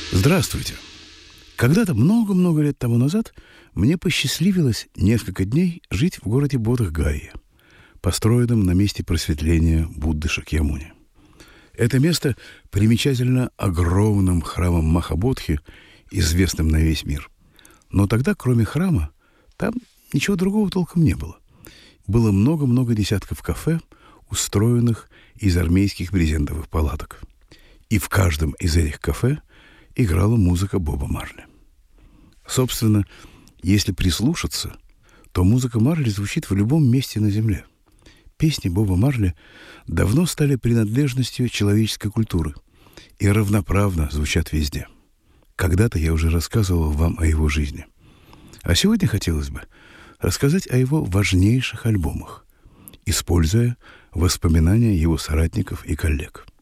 Здравствуйте. Когда-то много-много лет тому назад мне посчастливилось несколько дней жить в городе Бодх-Гайя, построенном на месте просветления Будды Шакьямуни. Это место примечательно огромным храмом Махабодхи, известным на весь мир. Но тогда, кроме храма, там ничего другого толком не было. Было много-много десятков кафе, устроенных из армейских брезентовых палаток. И в каждом из этих кафе играла музыка Боба Марли. Собственно, если прислушаться, то музыка Марли звучит в любом месте на земле. Песни Боба Марли давно стали принадлежностью человеческой культуры и равноправно звучат везде. Когда-то я уже рассказывал вам о его жизни. А сегодня хотелось бы рассказать о его важнейших альбомах, используя воспоминания его соратников и коллег.